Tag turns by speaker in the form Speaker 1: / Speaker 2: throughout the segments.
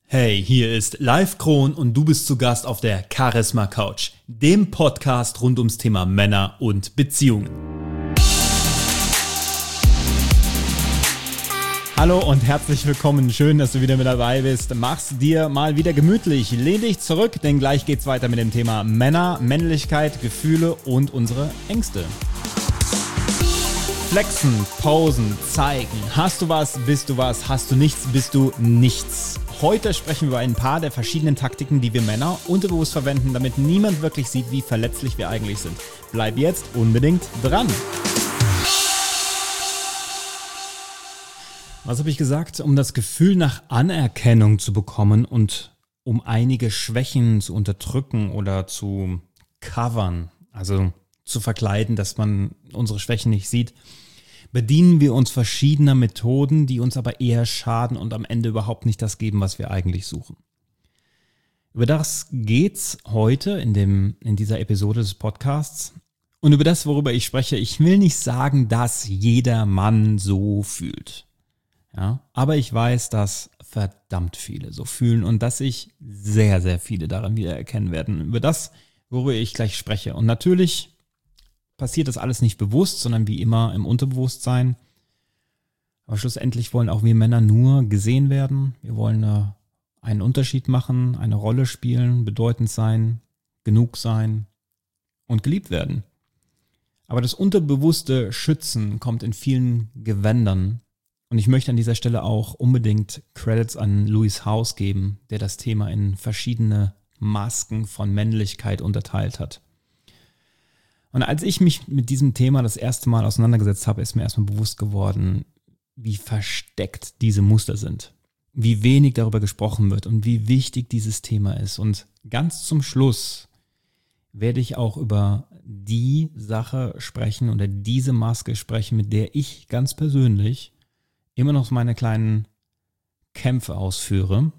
Speaker 1: Hey, hier ist Live Kron und du bist zu Gast auf der Charisma Couch, dem Podcast rund ums Thema Männer und Beziehungen. Hallo und herzlich willkommen, schön, dass du wieder mit dabei bist. Mach's dir mal wieder gemütlich, lehn dich zurück, denn gleich geht's weiter mit dem Thema Männer, Männlichkeit, Gefühle und unsere Ängste. Flexen, posen, zeigen. Hast du was, bist du was. Hast du nichts, bist du nichts. Heute sprechen wir über ein paar der verschiedenen Taktiken, die wir Männer unterbewusst verwenden, damit niemand wirklich sieht, wie verletzlich wir eigentlich sind. Bleib jetzt unbedingt dran. Was habe ich gesagt? Um das Gefühl nach Anerkennung zu bekommen und um einige Schwächen zu unterdrücken oder zu covern, also zu verkleiden, dass man unsere Schwächen nicht sieht, bedienen wir uns verschiedener Methoden, die uns aber eher schaden und am Ende überhaupt nicht das geben, was wir eigentlich suchen. Über das geht's heute in dieser Episode des Podcasts und über das, worüber ich spreche. Ich will nicht sagen, dass jeder Mann so fühlt. Ja, aber ich weiß, dass verdammt viele so fühlen und dass sich sehr, sehr viele daran wiedererkennen werden. Über das, worüber ich gleich spreche. Und natürlich passiert das alles nicht bewusst, sondern wie immer im Unterbewusstsein. Aber schlussendlich wollen auch wir Männer nur gesehen werden. Wir wollen einen Unterschied machen, eine Rolle spielen, bedeutend sein, genug sein und geliebt werden. Aber das unterbewusste Schützen kommt in vielen Gewändern. Und ich möchte an dieser Stelle auch unbedingt Credits an Lewis Howes geben, der das Thema in verschiedene Masken von Männlichkeit unterteilt hat. Und als ich mich mit diesem Thema das erste Mal auseinandergesetzt habe, ist mir erstmal bewusst geworden, wie versteckt diese Muster sind, wie wenig darüber gesprochen wird und wie wichtig dieses Thema ist. Und ganz zum Schluss werde ich auch über die Sache sprechen oder diese Maske sprechen, mit der ich ganz persönlich immer noch meine kleinen Kämpfe ausführe.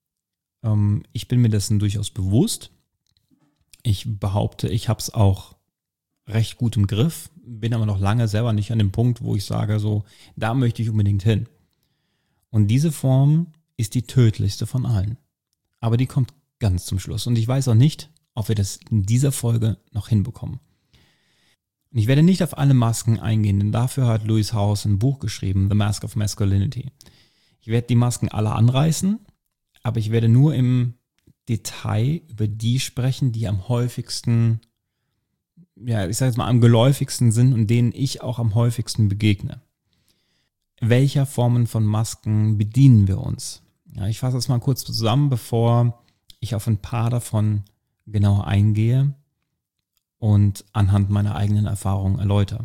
Speaker 1: Ich bin mir dessen durchaus bewusst. Ich behaupte, ich habe es auch recht gut im Griff, bin aber noch lange selber nicht an dem Punkt, wo ich sage, so, da möchte ich unbedingt hin. Und diese Form ist die tödlichste von allen. Aber die kommt ganz zum Schluss. Und ich weiß auch nicht, ob wir das in dieser Folge noch hinbekommen. Und ich werde nicht auf alle Masken eingehen, denn dafür hat Lewis Howes ein Buch geschrieben, The Mask of Masculinity. Ich werde die Masken alle anreißen, aber ich werde nur im Detail über die sprechen, die am häufigsten, ja, ich sage jetzt mal am geläufigsten sind und denen ich auch am häufigsten begegne. Welcher Formen von Masken bedienen wir uns? Ja, ich fasse das mal kurz zusammen, bevor ich auf ein paar davon genauer eingehe und anhand meiner eigenen Erfahrungen erläutere.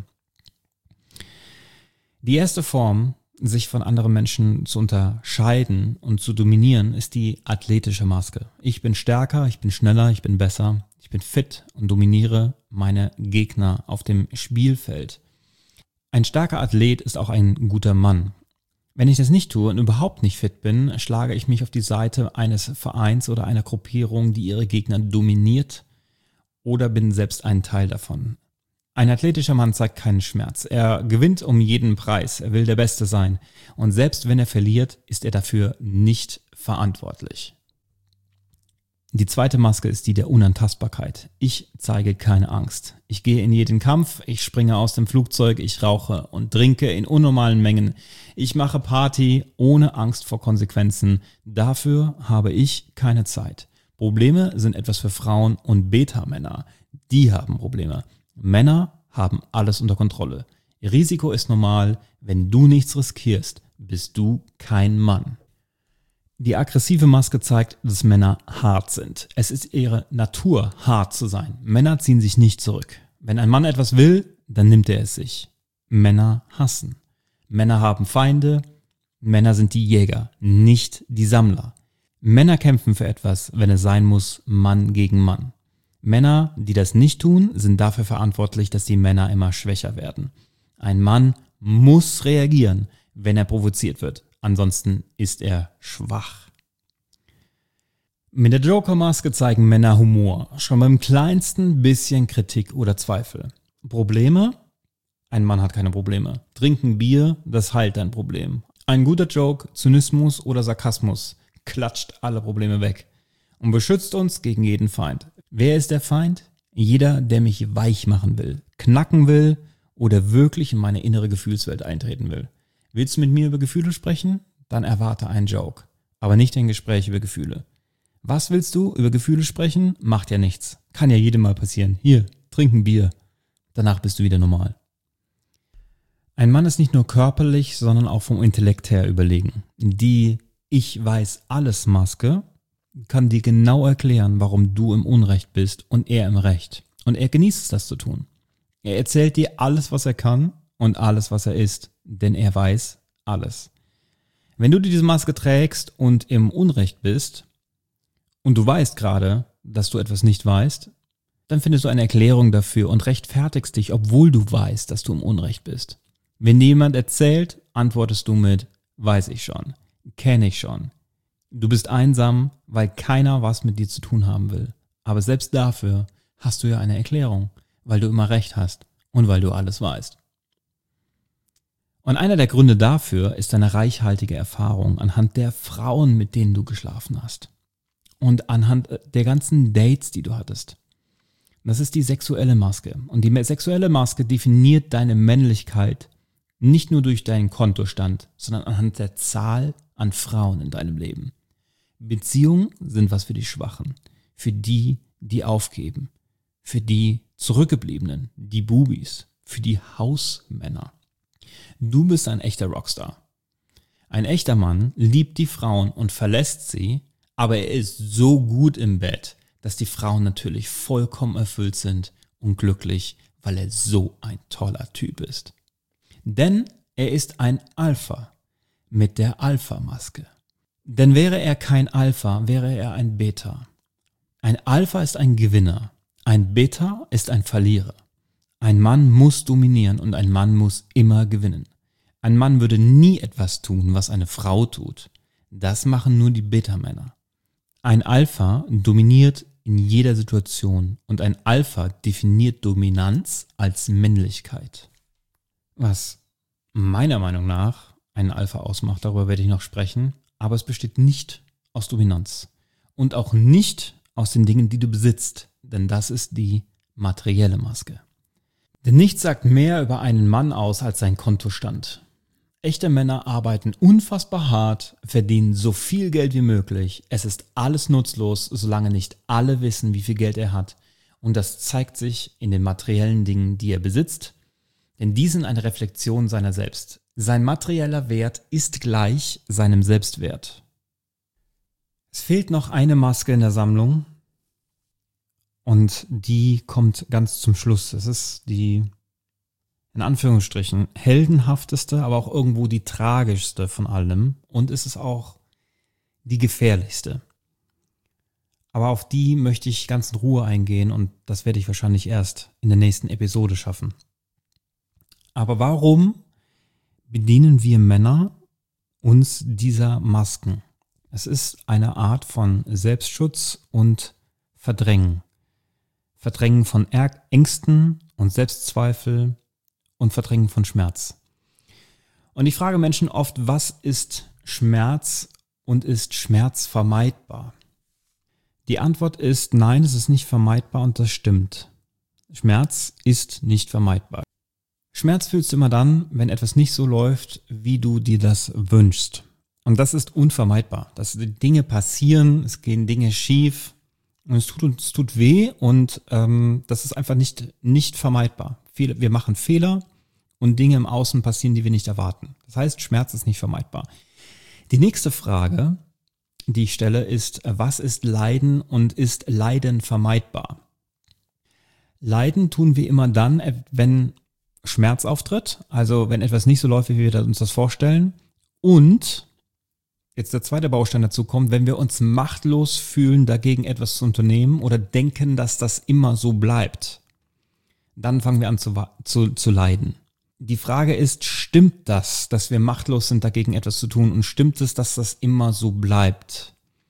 Speaker 1: Die erste Form, sich von anderen Menschen zu unterscheiden und zu dominieren, ist die athletische Maske. Ich bin stärker, ich bin schneller, ich bin besser. Ich bin fit und dominiere meine Gegner auf dem Spielfeld. Ein starker Athlet ist auch ein guter Mann. Wenn ich das nicht tue und überhaupt nicht fit bin, schlage ich mich auf die Seite eines Vereins oder einer Gruppierung, die ihre Gegner dominiert, oder bin selbst ein Teil davon. Ein athletischer Mann zeigt keinen Schmerz. Er gewinnt um jeden Preis. Er will der Beste sein. Und selbst wenn er verliert, ist er dafür nicht verantwortlich. Die zweite Maske ist die der Unantastbarkeit. Ich zeige keine Angst. Ich gehe in jeden Kampf, ich springe aus dem Flugzeug, ich rauche und trinke in unnormalen Mengen. Ich mache Party ohne Angst vor Konsequenzen. Dafür habe ich keine Zeit. Probleme sind etwas für Frauen und Beta-Männer. Die haben Probleme. Männer haben alles unter Kontrolle. Risiko ist normal. Wenn du nichts riskierst, bist du kein Mann. Die aggressive Maske zeigt, dass Männer hart sind. Es ist ihre Natur, hart zu sein. Männer ziehen sich nicht zurück. Wenn ein Mann etwas will, dann nimmt er es sich. Männer hassen. Männer haben Feinde. Männer sind die Jäger, nicht die Sammler. Männer kämpfen für etwas, wenn es sein muss, Mann gegen Mann. Männer, die das nicht tun, sind dafür verantwortlich, dass die Männer immer schwächer werden. Ein Mann muss reagieren, wenn er provoziert wird. Ansonsten ist er schwach. Mit der Joker-Maske zeigen Männer Humor, schon beim kleinsten bisschen Kritik oder Zweifel. Probleme? Ein Mann hat keine Probleme. Trinken Bier, das heilt dein Problem. Ein guter Joke, Zynismus oder Sarkasmus klatscht alle Probleme weg und beschützt uns gegen jeden Feind. Wer ist der Feind? Jeder, der mich weich machen will, knacken will oder wirklich in meine innere Gefühlswelt eintreten will. Willst du mit mir über Gefühle sprechen? Dann erwarte einen Joke, aber nicht ein Gespräch über Gefühle. Was willst du? Über Gefühle sprechen? Macht ja nichts. Kann ja jedem mal passieren. Hier, trink ein Bier. Danach bist du wieder normal. Ein Mann ist nicht nur körperlich, sondern auch vom Intellekt her überlegen. Die Ich-weiß-alles-Maske kann dir genau erklären, warum du im Unrecht bist und er im Recht. Und er genießt es, das zu tun. Er erzählt dir alles, was er kann und alles, was er ist, denn er weiß alles. Wenn du diese Maske trägst und im Unrecht bist und du weißt gerade, dass du etwas nicht weißt, dann findest du eine Erklärung dafür und rechtfertigst dich, obwohl du weißt, dass du im Unrecht bist. Wenn dir jemand erzählt, antwortest du mit, weiß ich schon, kenne ich schon. Du bist einsam, weil keiner was mit dir zu tun haben will. Aber selbst dafür hast du ja eine Erklärung, weil du immer recht hast und weil du alles weißt. Und einer der Gründe dafür ist deine reichhaltige Erfahrung anhand der Frauen, mit denen du geschlafen hast. Und anhand der ganzen Dates, die du hattest. Das ist die sexuelle Maske. Und die sexuelle Maske definiert deine Männlichkeit nicht nur durch deinen Kontostand, sondern anhand der Zahl an Frauen in deinem Leben. Beziehungen sind was für die Schwachen, für die, die aufgeben, für die Zurückgebliebenen, die Bubis, für die Hausmänner. Du bist ein echter Rockstar. Ein echter Mann liebt die Frauen und verlässt sie, aber er ist so gut im Bett, dass die Frauen natürlich vollkommen erfüllt sind und glücklich, weil er so ein toller Typ ist. Denn er ist ein Alpha mit der Alpha-Maske. Denn wäre er kein Alpha, wäre er ein Beta. Ein Alpha ist ein Gewinner, ein Beta ist ein Verlierer. Ein Mann muss dominieren und ein Mann muss immer gewinnen. Ein Mann würde nie etwas tun, was eine Frau tut. Das machen nur die Beta-Männer. Ein Alpha dominiert in jeder Situation und ein Alpha definiert Dominanz als Männlichkeit. Was meiner Meinung nach einen Alpha ausmacht, darüber werde ich noch sprechen, aber es besteht nicht aus Dominanz und auch nicht aus den Dingen, die du besitzt, denn das ist die materielle Maske. Denn nichts sagt mehr über einen Mann aus als sein Kontostand. Echte Männer arbeiten unfassbar hart, verdienen so viel Geld wie möglich. Es ist alles nutzlos, solange nicht alle wissen, wie viel Geld er hat. Und das zeigt sich in den materiellen Dingen, die er besitzt. Denn die sind eine Reflexion seiner selbst. Sein materieller Wert ist gleich seinem Selbstwert. Es fehlt noch eine Maske in der Sammlung. Und die kommt ganz zum Schluss. Es ist die, in Anführungsstrichen, heldenhafteste, aber auch irgendwo die tragischste von allem. Und es ist auch die gefährlichste. Aber auf die möchte ich ganz in Ruhe eingehen und das werde ich wahrscheinlich erst in der nächsten Episode schaffen. Aber warum bedienen wir Männer uns dieser Masken? Es ist eine Art von Selbstschutz und Verdrängen. Verdrängen von Ängsten und Selbstzweifel und Verdrängen von Schmerz. Und ich frage Menschen oft, was ist Schmerz und ist Schmerz vermeidbar? Die Antwort ist, nein, es ist nicht vermeidbar und das stimmt. Schmerz ist nicht vermeidbar. Schmerz fühlst du immer dann, wenn etwas nicht so läuft, wie du dir das wünschst. Und das ist unvermeidbar. Dinge passieren, es gehen Dinge schief und es tut weh und das ist einfach nicht vermeidbar. Wir machen Fehler und Dinge im Außen passieren, die wir nicht erwarten. Das heißt, Schmerz ist nicht vermeidbar. Die nächste Frage, die ich stelle, ist, was ist Leiden und ist Leiden vermeidbar? Leiden tun wir immer dann, wenn Schmerz auftritt, also wenn etwas nicht so läuft, wie wir uns das vorstellen. Und jetzt der zweite Baustein dazu kommt, wenn wir uns machtlos fühlen, dagegen etwas zu unternehmen oder denken, dass das immer so bleibt, dann fangen wir an zu leiden. Die Frage ist, stimmt das, dass wir machtlos sind, dagegen etwas zu tun? Und stimmt es, dass das immer so bleibt?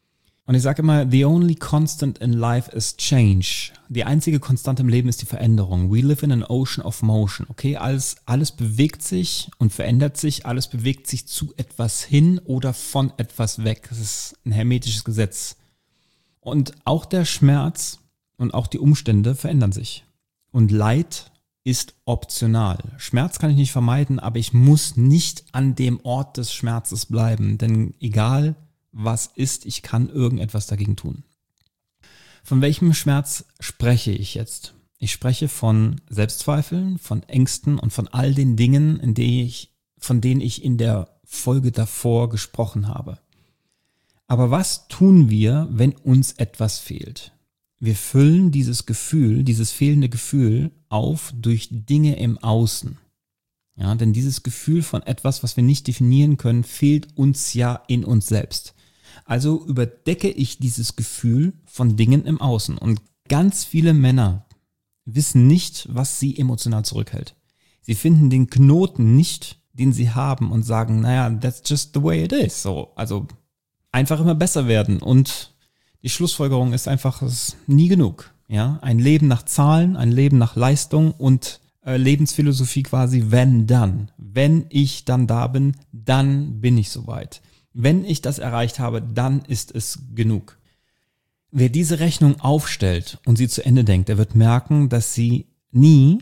Speaker 1: Und ich sage immer, the only constant in life is change. Die einzige Konstante im Leben ist die Veränderung. We live in an ocean of motion. Okay, alles bewegt sich und verändert sich. Alles bewegt sich zu etwas hin oder von etwas weg. Das ist ein hermetisches Gesetz. Und auch der Schmerz und auch die Umstände verändern sich. Und Leid ist optional. Schmerz kann ich nicht vermeiden, aber ich muss nicht an dem Ort des Schmerzes bleiben. Denn egal was ist, ich kann irgendetwas dagegen tun. Von welchem Schmerz spreche ich jetzt? Ich spreche von Selbstzweifeln, von Ängsten und von all den Dingen, von denen ich in der Folge davor gesprochen habe. Aber was tun wir, wenn uns etwas fehlt? Wir füllen dieses Gefühl, dieses fehlende Gefühl auf durch Dinge im Außen. Ja, denn dieses Gefühl von etwas, was wir nicht definieren können, fehlt uns ja in uns selbst. Also überdecke ich dieses Gefühl von Dingen im Außen. Und ganz viele Männer wissen nicht, was sie emotional zurückhält. Sie finden den Knoten nicht, den sie haben und sagen, naja, that's just the way it is. So, also einfach immer besser werden. Und die Schlussfolgerung ist einfach, es ist nie genug. Ja, ein Leben nach Zahlen, ein Leben nach Leistung und Lebensphilosophie quasi, wenn dann. Wenn ich dann da bin, dann bin ich soweit. Wenn ich das erreicht habe, dann ist es genug. Wer diese Rechnung aufstellt und sie zu Ende denkt, der wird merken, dass sie nie,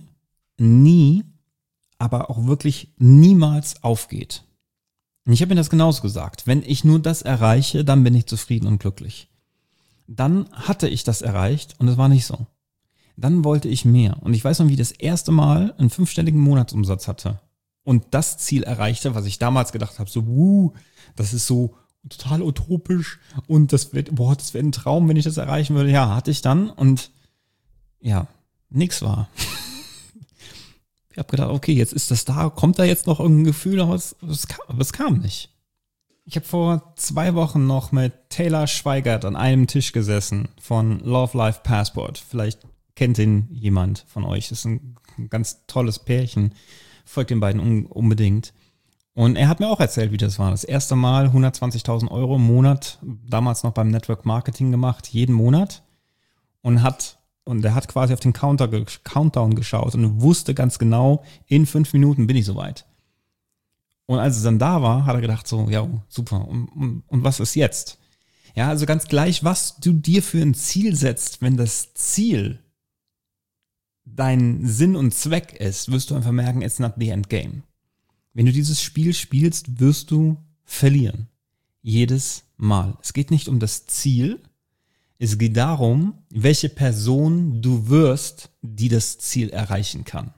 Speaker 1: aber auch wirklich niemals aufgeht. Und ich habe mir das genauso gesagt. Wenn ich nur das erreiche, dann bin ich zufrieden und glücklich. Dann hatte ich das erreicht und es war nicht so. Dann wollte ich mehr. Und ich weiß noch, wie ich das erste Mal einen 5-stelligen Monatsumsatz hatte und das Ziel erreichte, was ich damals gedacht habe, so, das ist so total utopisch und das wäre ein Traum, wenn ich das erreichen würde. Ja, hatte ich dann und ja, nix war. Ich habe gedacht, okay, jetzt ist das da, kommt da jetzt noch irgendein Gefühl, aber es kam nicht. Ich habe vor 2 Wochen noch mit Taylor Schweigert an einem Tisch gesessen von Love Life Passport. Vielleicht kennt ihn jemand von euch. Das ist ein ganz tolles Pärchen. Folgt den beiden unbedingt. Und er hat mir auch erzählt, wie das war. Das erste Mal 120.000 Euro im Monat, damals noch beim Network Marketing gemacht, jeden Monat. Und er hat quasi auf den Countdown geschaut und wusste ganz genau, in 5 Minuten bin ich soweit. Und als es dann da war, hat er gedacht so, ja, super, und was ist jetzt? Ja, also ganz gleich, was du dir für ein Ziel setzt, wenn das Ziel dein Sinn und Zweck ist, wirst du einfach merken, it's not the end game. Wenn du dieses Spiel spielst, wirst du verlieren. Jedes Mal. Es geht nicht um das Ziel, es geht darum, welche Person du wirst, die das Ziel erreichen kann.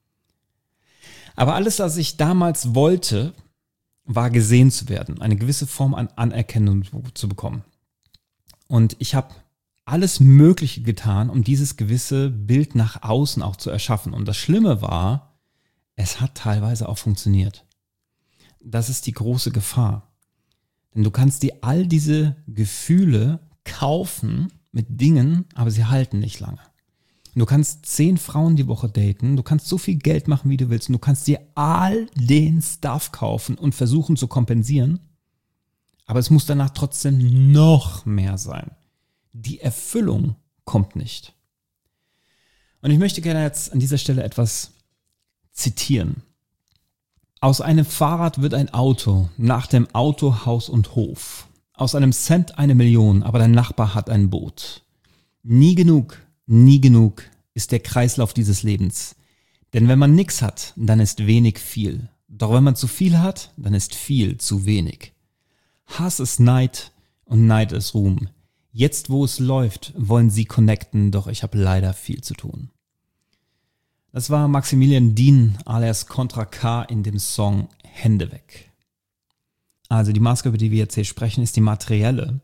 Speaker 1: Aber alles, was ich damals wollte, war gesehen zu werden, eine gewisse Form an Anerkennung zu bekommen. Und ich habe alles Mögliche getan, um dieses gewisse Bild nach außen auch zu erschaffen. Und das Schlimme war, es hat teilweise auch funktioniert. Das ist die große Gefahr. Denn du kannst dir all diese Gefühle kaufen mit Dingen, aber sie halten nicht lange. Du kannst 10 Frauen die Woche daten, du kannst so viel Geld machen, wie du willst, und du kannst dir all den Stuff kaufen und versuchen zu kompensieren, aber es muss danach trotzdem noch mehr sein. Die Erfüllung kommt nicht. Und ich möchte gerne jetzt an dieser Stelle etwas zitieren. Aus einem Fahrrad wird ein Auto, nach dem Auto Haus und Hof. Aus einem Cent 1 Million, aber dein Nachbar hat ein Boot. Nie genug ist der Kreislauf dieses Lebens. Denn wenn man nichts hat, dann ist wenig viel. Doch wenn man zu viel hat, dann ist viel zu wenig. Hass ist Neid und Neid ist Ruhm. Jetzt, wo es läuft, wollen sie connecten, doch ich habe leider viel zu tun. Das war Maximilian Dien alias Contra K in dem Song Hände weg. Also die Maske, über die wir jetzt hier sprechen, ist die materielle.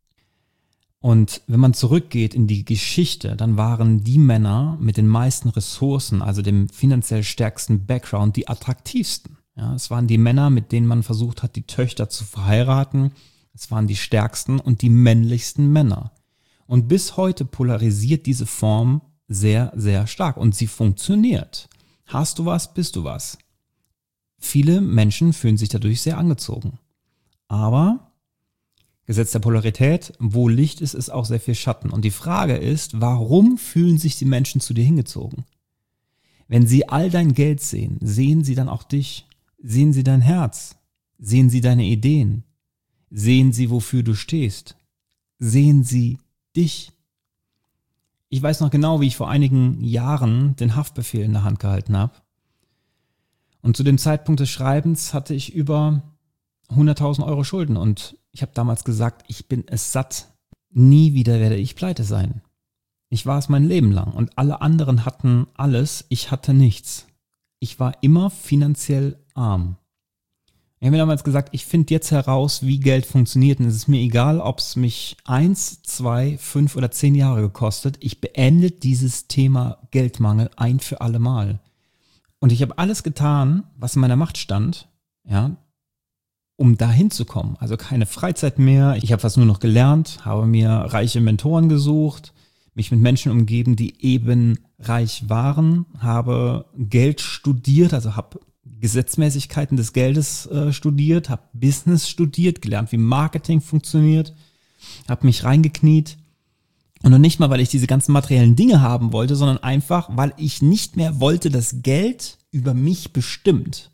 Speaker 1: Und wenn man zurückgeht in die Geschichte, dann waren die Männer mit den meisten Ressourcen, also dem finanziell stärksten Background, die attraktivsten. Ja, es waren die Männer, mit denen man versucht hat, die Töchter zu verheiraten. Es waren die stärksten und die männlichsten Männer. Und bis heute polarisiert diese Form sehr, sehr stark. Und sie funktioniert. Hast du was, bist du was. Viele Menschen fühlen sich dadurch sehr angezogen. Aber Gesetz der Polarität, wo Licht ist, ist auch sehr viel Schatten. Und die Frage ist, warum fühlen sich die Menschen zu dir hingezogen? Wenn sie all dein Geld sehen, sehen sie dann auch dich? Sehen sie dein Herz? Sehen sie deine Ideen? Sehen sie, wofür du stehst? Sehen sie dich? Ich weiß noch genau, wie ich vor einigen Jahren den Haftbefehl in der Hand gehalten habe. Und zu dem Zeitpunkt des Schreibens hatte ich über 100.000 Euro Schulden. Und ich habe damals gesagt, ich bin es satt. Nie wieder werde ich pleite sein. Ich war es mein Leben lang und alle anderen hatten alles, ich hatte nichts. Ich war immer finanziell arm. Ich habe mir damals gesagt, ich finde jetzt heraus, wie Geld funktioniert und es ist mir egal, ob es mich 1, 2, 5 oder 10 Jahre gekostet. Ich beende dieses Thema Geldmangel ein für alle Mal. Und ich habe alles getan, was in meiner Macht stand, ja, um dahin zu kommen. Also keine Freizeit mehr. Ich habe fast nur noch gelernt, habe mir reiche Mentoren gesucht, mich mit Menschen umgeben, die eben reich waren, habe Geld studiert, also habe Gesetzmäßigkeiten des Geldes studiert, habe Business studiert, gelernt, wie Marketing funktioniert, habe mich reingekniet. Und noch nicht mal, weil ich diese ganzen materiellen Dinge haben wollte, sondern einfach, weil ich nicht mehr wollte, dass Geld über mich bestimmt.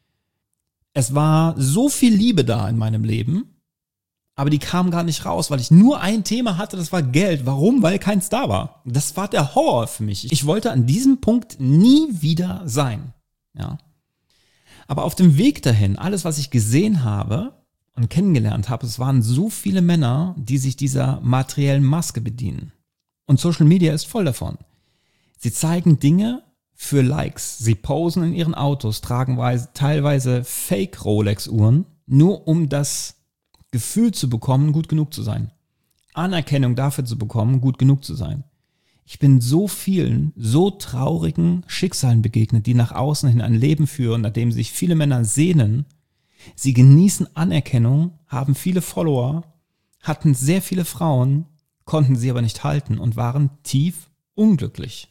Speaker 1: Es war so viel Liebe da in meinem Leben, aber die kam gar nicht raus, weil ich nur ein Thema hatte, das war Geld. Warum? Weil keins da war. Das war der Horror für mich. Ich wollte an diesem Punkt nie wieder sein. Ja. Aber auf dem Weg dahin, alles, was ich gesehen habe und kennengelernt habe, es waren so viele Männer, die sich dieser materiellen Maske bedienen. Und Social Media ist voll davon. Sie zeigen Dinge für Likes. Sie posen in ihren Autos, tragen teilweise Fake-Rolex-Uhren, nur um das Gefühl zu bekommen, gut genug zu sein. Anerkennung dafür zu bekommen, gut genug zu sein. Ich bin so vielen, so traurigen Schicksalen begegnet, die nach außen hin ein Leben führen, nach dem sich viele Männer sehnen. Sie genießen Anerkennung, haben viele Follower, hatten sehr viele Frauen, konnten sie aber nicht halten und waren tief unglücklich.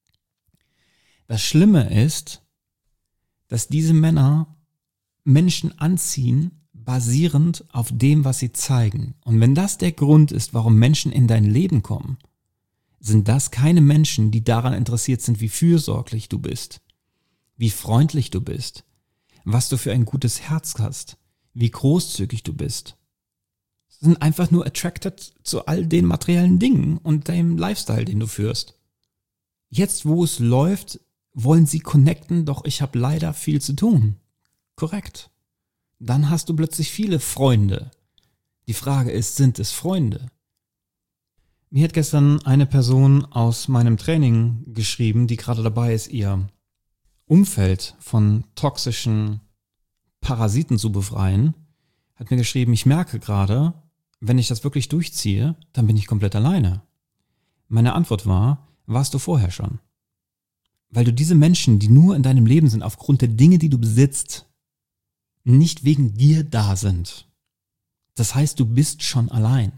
Speaker 1: Das Schlimme ist, dass diese Männer Menschen anziehen, basierend auf dem, was sie zeigen. Und wenn das der Grund ist, warum Menschen in dein Leben kommen, sind das keine Menschen, die daran interessiert sind, wie fürsorglich du bist, wie freundlich du bist, was du für ein gutes Herz hast, wie großzügig du bist. Sie sind einfach nur attracted zu all den materiellen Dingen und dem Lifestyle, den du führst. Jetzt, wo es läuft, wollen sie connecten, doch ich habe leider viel zu tun. Korrekt. Dann hast du plötzlich viele Freunde. Die Frage ist, sind es Freunde? Mir hat gestern eine Person aus meinem Training geschrieben, die gerade dabei ist, ihr Umfeld von toxischen Parasiten zu befreien, hat mir geschrieben, ich merke gerade, wenn ich das wirklich durchziehe, dann bin ich komplett alleine. Meine Antwort war, warst du vorher schon? Weil du diese Menschen, die nur in deinem Leben sind, aufgrund der Dinge, die du besitzt, nicht wegen dir da sind. Das heißt, du bist schon allein.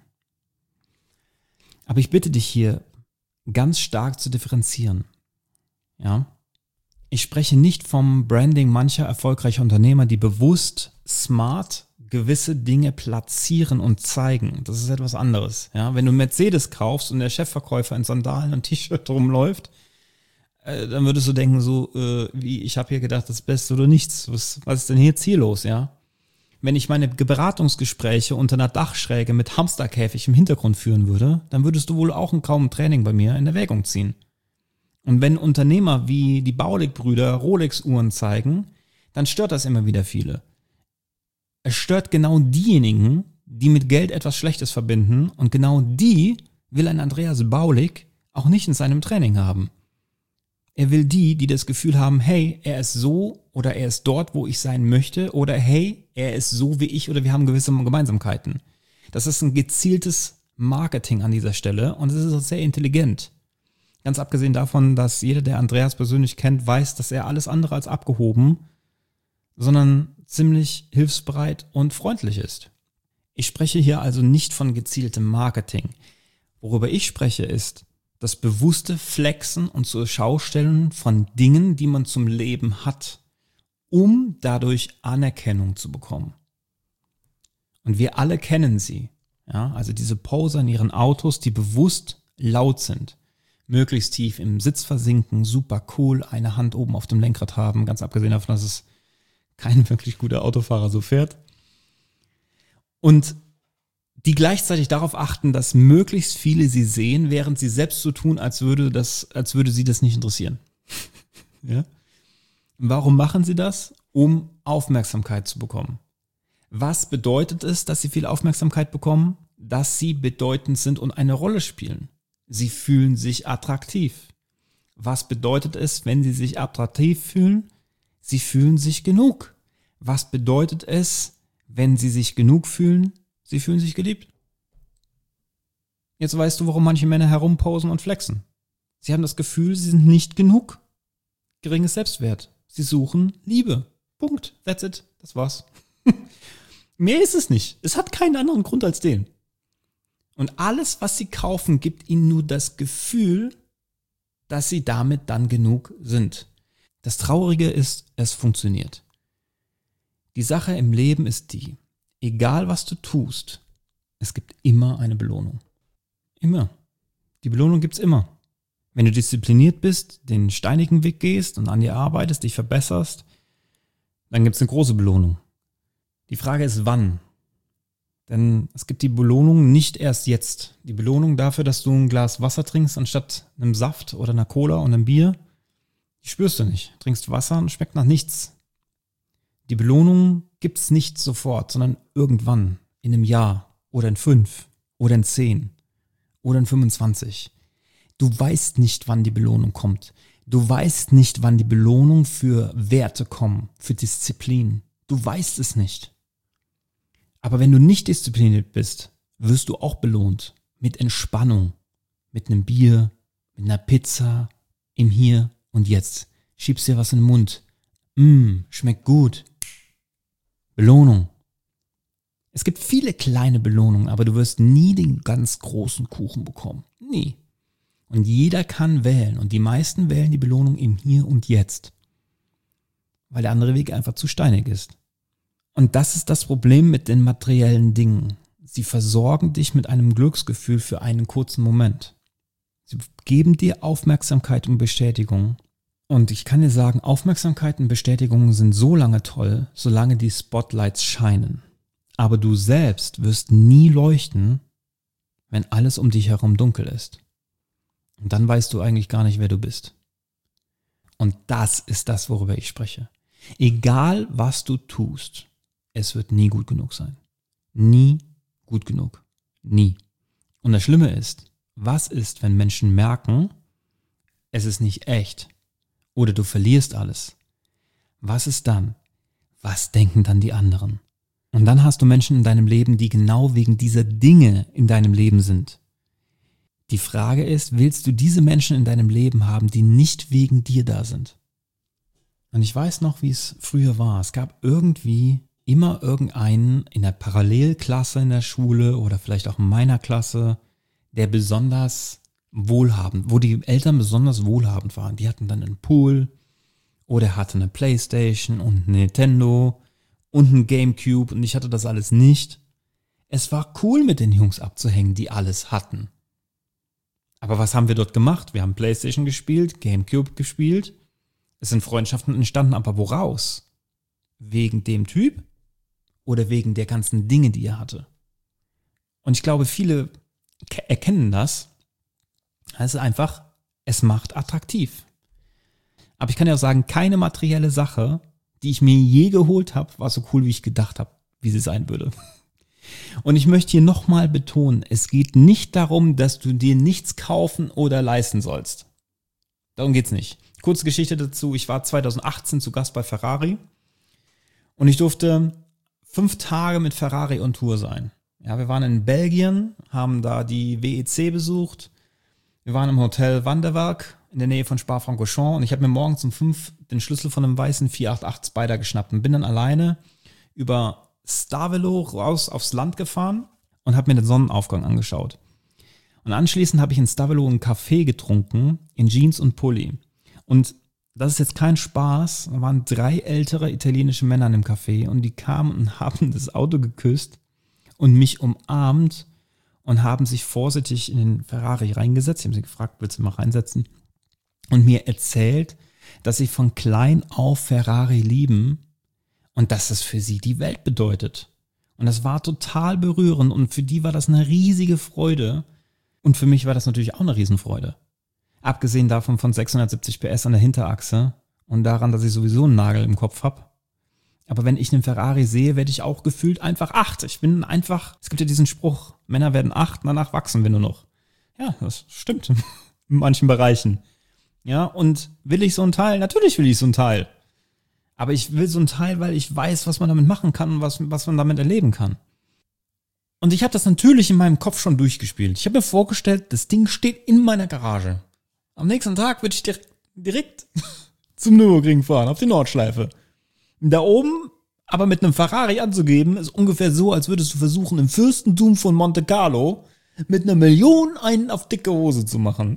Speaker 1: Aber ich bitte dich hier ganz stark zu differenzieren. Ja? Ich spreche nicht vom Branding mancher erfolgreicher Unternehmer, die bewusst smart gewisse Dinge platzieren und zeigen. Das ist etwas anderes. Ja? Wenn du Mercedes kaufst und der Chefverkäufer in Sandalen und T-Shirt rumläuft, dann würdest du denken, wie ich habe hier gedacht, das Beste oder nichts. Was ist denn hier ziellos, ja? Wenn ich meine Beratungsgespräche unter einer Dachschräge mit Hamsterkäfig im Hintergrund führen würde, dann würdest du wohl auch kaum ein Training bei mir in Erwägung ziehen. Und wenn Unternehmer wie die Baulig-Brüder Rolex-Uhren zeigen, dann stört das immer wieder viele. Es stört genau diejenigen, die mit Geld etwas Schlechtes verbinden und genau die will ein Andreas Baulig auch nicht in seinem Training haben. Er will die das Gefühl haben, hey, er ist so oder er ist dort, wo ich sein möchte oder hey, er ist so wie ich oder wir haben gewisse Gemeinsamkeiten. Das ist ein gezieltes Marketing an dieser Stelle und es ist auch sehr intelligent. Ganz abgesehen davon, dass jeder, der Andreas persönlich kennt, weiß, dass er alles andere als abgehoben, sondern ziemlich hilfsbereit und freundlich ist. Ich spreche hier also nicht von gezieltem Marketing. Worüber ich spreche ist, das bewusste Flexen und zur Schaustellen von Dingen, die man zum Leben hat, um dadurch Anerkennung zu bekommen. Und wir alle kennen sie. Ja, also diese Poser in ihren Autos, die bewusst laut sind, möglichst tief im Sitz versinken, super cool, eine Hand oben auf dem Lenkrad haben, ganz abgesehen davon, dass es kein wirklich guter Autofahrer so fährt. Und die gleichzeitig darauf achten, dass möglichst viele sie sehen, während sie selbst so tun, als würde sie das nicht interessieren. Ja? Warum machen sie das? Um Aufmerksamkeit zu bekommen. Was bedeutet es, dass sie viel Aufmerksamkeit bekommen? Dass sie bedeutend sind und eine Rolle spielen. Sie fühlen sich attraktiv. Was bedeutet es, wenn sie sich attraktiv fühlen? Sie fühlen sich genug. Was bedeutet es, wenn sie sich genug fühlen? Sie fühlen sich geliebt. Jetzt weißt du, warum manche Männer herumposen und flexen. Sie haben das Gefühl, sie sind nicht genug. Geringes Selbstwert. Sie suchen Liebe. Punkt. That's it. Das war's. Mehr ist es nicht. Es hat keinen anderen Grund als den. Und alles, was sie kaufen, gibt ihnen nur das Gefühl, dass sie damit dann genug sind. Das Traurige ist, es funktioniert. Die Sache im Leben ist die, egal was du tust, es gibt immer eine Belohnung. Immer. Die Belohnung gibt's immer. Wenn du diszipliniert bist, den steinigen Weg gehst und an dir arbeitest, dich verbesserst, dann gibt's eine große Belohnung. Die Frage ist, wann? Denn es gibt die Belohnung nicht erst jetzt. Die Belohnung dafür, dass du ein Glas Wasser trinkst, anstatt einem Saft oder einer Cola und einem Bier, die spürst du nicht. Trinkst Wasser und schmeckt nach nichts. Die Belohnung gibt's nicht sofort, sondern irgendwann, in einem Jahr oder in 5 oder in 10 oder in 25. Du weißt nicht, wann die Belohnung kommt. Du weißt nicht, wann die Belohnung für Werte kommen, für Disziplin. Du weißt es nicht. Aber wenn du nicht diszipliniert bist, wirst du auch belohnt. Mit Entspannung, mit einem Bier, mit einer Pizza, im Hier und Jetzt. Schiebst dir was in den Mund. Schmeckt gut. Belohnung. Es gibt viele kleine Belohnungen, aber du wirst nie den ganz großen Kuchen bekommen. Nie. Und jeder kann wählen. Und die meisten wählen die Belohnung im Hier und Jetzt. Weil der andere Weg einfach zu steinig ist. Und das ist das Problem mit den materiellen Dingen. Sie versorgen dich mit einem Glücksgefühl für einen kurzen Moment. Sie geben dir Aufmerksamkeit und Bestätigung. Und ich kann dir sagen, Aufmerksamkeit und Bestätigung sind so lange toll, solange die Spotlights scheinen. Aber du selbst wirst nie leuchten, wenn alles um dich herum dunkel ist. Und dann weißt du eigentlich gar nicht, wer du bist. Und das ist das, worüber ich spreche. Egal, was du tust, es wird nie gut genug sein. Nie gut genug. Nie. Und das Schlimme ist, was ist, wenn Menschen merken, es ist nicht echt oder du verlierst alles? Was ist dann? Was denken dann die anderen? Und dann hast du Menschen in deinem Leben, die genau wegen dieser Dinge in deinem Leben sind. Die Frage ist, willst du diese Menschen in deinem Leben haben, die nicht wegen dir da sind? Und ich weiß noch, wie es früher war. Es gab irgendwie immer irgendeinen in der Parallelklasse in der Schule oder vielleicht auch in meiner Klasse, der besonders wohlhabend, wo die Eltern besonders wohlhabend waren. Die hatten dann einen Pool oder hatte eine Playstation und ein Nintendo und ein Gamecube und ich hatte das alles nicht. Es war cool, mit den Jungs abzuhängen, die alles hatten. Aber was haben wir dort gemacht? Wir haben Playstation gespielt, Gamecube gespielt. Es sind Freundschaften entstanden, aber woraus? Wegen dem Typ oder wegen der ganzen Dinge, die er hatte? Und ich glaube, viele erkennen das. Es ist einfach, es macht attraktiv. Aber ich kann ja auch sagen, keine materielle Sache, die ich mir je geholt habe, war so cool, wie ich gedacht habe, wie sie sein würde. Und ich möchte hier nochmal betonen, es geht nicht darum, dass du dir nichts kaufen oder leisten sollst. Darum geht's nicht. Kurze Geschichte dazu, ich war 2018 zu Gast bei Ferrari und ich durfte 5 Tage mit Ferrari on Tour sein. Ja, wir waren in Belgien, haben da die WEC besucht. Wir waren im Hotel Wanderwerk in der Nähe von Spa-Francorchamps und ich habe mir morgens um 5 den Schlüssel von einem weißen 488 Spider geschnappt und bin dann alleine über Stavelot raus aufs Land gefahren und habe mir den Sonnenaufgang angeschaut. Und anschließend habe ich in Stavelot einen Kaffee getrunken, in Jeans und Pulli. Und das ist jetzt kein Spaß, da waren 3 ältere italienische Männer in dem Café und die kamen und haben das Auto geküsst und mich umarmt und haben sich vorsichtig in den Ferrari reingesetzt. Ich habe sie gefragt, willst du mal reinsetzen? Und mir erzählt, dass sie von klein auf Ferrari lieben und dass das für sie die Welt bedeutet. Und das war total berührend und für die war das eine riesige Freude. Und für mich war das natürlich auch eine Riesenfreude. Abgesehen davon von 670 PS an der Hinterachse und daran, dass ich sowieso einen Nagel im Kopf habe. Aber wenn ich einen Ferrari sehe, werde ich auch gefühlt einfach 8. Ich bin einfach, es gibt ja diesen Spruch, Männer werden 8, danach wachsen wir nur noch. Ja, das stimmt in manchen Bereichen. Ja, und will ich so ein Teil? Natürlich will ich so ein Teil. Aber ich will so ein Teil, weil ich weiß, was man damit machen kann und was man damit erleben kann. Und ich habe das natürlich in meinem Kopf schon durchgespielt. Ich habe mir vorgestellt, das Ding steht in meiner Garage. Am nächsten Tag würde ich direkt zum Nürburgring fahren, auf die Nordschleife. Da oben, aber mit einem Ferrari anzugeben, ist ungefähr so, als würdest du versuchen, im Fürstentum von Monte Carlo mit 1 Million einen auf dicke Hose zu machen.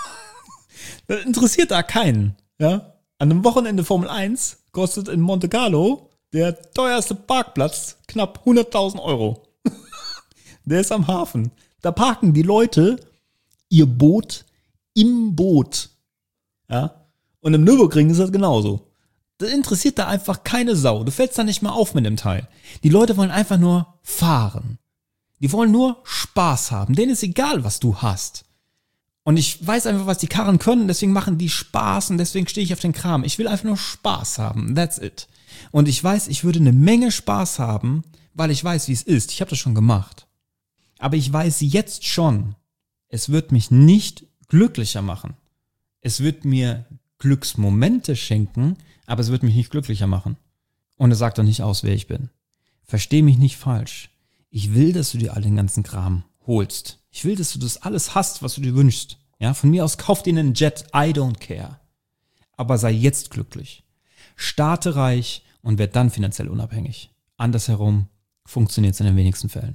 Speaker 1: Das interessiert da keinen. Ja? An einem Wochenende Formel 1 kostet in Monte Carlo der teuerste Parkplatz knapp 100.000 Euro. Der ist am Hafen. Da parken die Leute ihr Boot im Boot. Ja? Und im Nürburgring ist das genauso. Das interessiert da einfach keine Sau. Du fällst da nicht mal auf mit dem Teil. Die Leute wollen einfach nur fahren. Die wollen nur Spaß haben. Denen ist egal, was du hast. Und ich weiß einfach, was die Karren können, deswegen machen die Spaß und deswegen stehe ich auf den Kram. Ich will einfach nur Spaß haben. That's it. Und ich weiß, ich würde eine Menge Spaß haben, weil ich weiß, wie es ist. Ich habe das schon gemacht. Aber ich weiß jetzt schon, es wird mich nicht glücklicher machen. Es wird mir Glücksmomente schenken, aber es wird mich nicht glücklicher machen. Und es sagt doch nicht aus, wer ich bin. Versteh mich nicht falsch. Ich will, dass du dir all den ganzen Kram holst. Ich will, dass du das alles hast, was du dir wünschst. Ja, von mir aus kauf dir einen Jet, I don't care. Aber sei jetzt glücklich. Starte reich und werd dann finanziell unabhängig. Andersherum funktioniert es in den wenigsten Fällen.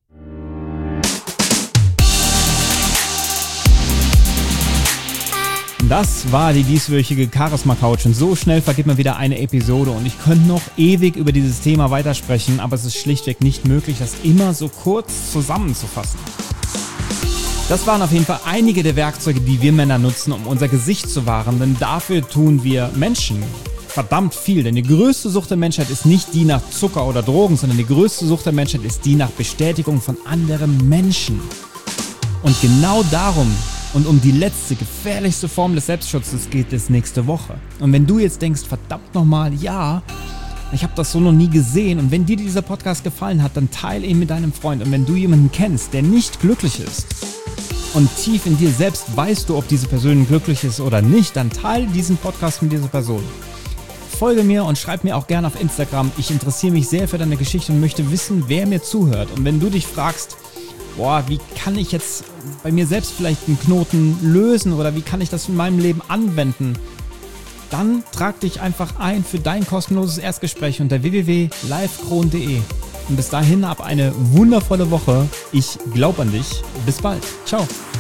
Speaker 1: Das war die dieswöchige Charisma Couch und so schnell vergeht man wieder eine Episode und ich könnte noch ewig über dieses Thema weitersprechen, aber es ist schlichtweg nicht möglich, das immer so kurz zusammenzufassen. Das waren auf jeden Fall einige der Werkzeuge, die wir Männer nutzen, um unser Gesicht zu wahren, denn dafür tun wir Menschen verdammt viel, denn die größte Sucht der Menschheit ist nicht die nach Zucker oder Drogen, sondern die größte Sucht der Menschheit ist die nach Bestätigung von anderen Menschen. Und genau darum und um die letzte, gefährlichste Form des Selbstschutzes geht es nächste Woche. Und wenn du jetzt denkst, verdammt nochmal, ja, ich habe das so noch nie gesehen und wenn dir dieser Podcast gefallen hat, dann teile ihn mit deinem Freund. Und wenn du jemanden kennst, der nicht glücklich ist und tief in dir selbst weißt du, ob diese Person glücklich ist oder nicht, dann teile diesen Podcast mit dieser Person. Folge mir und schreib mir auch gerne auf Instagram. Ich interessiere mich sehr für deine Geschichte und möchte wissen, wer mir zuhört. Und wenn du dich fragst, wie kann ich jetzt bei mir selbst vielleicht einen Knoten lösen oder wie kann ich das in meinem Leben anwenden, dann trag dich einfach ein für dein kostenloses Erstgespräch unter www.livekron.de. Und bis dahin hab eine wundervolle Woche. Ich glaube an dich. Bis bald. Ciao.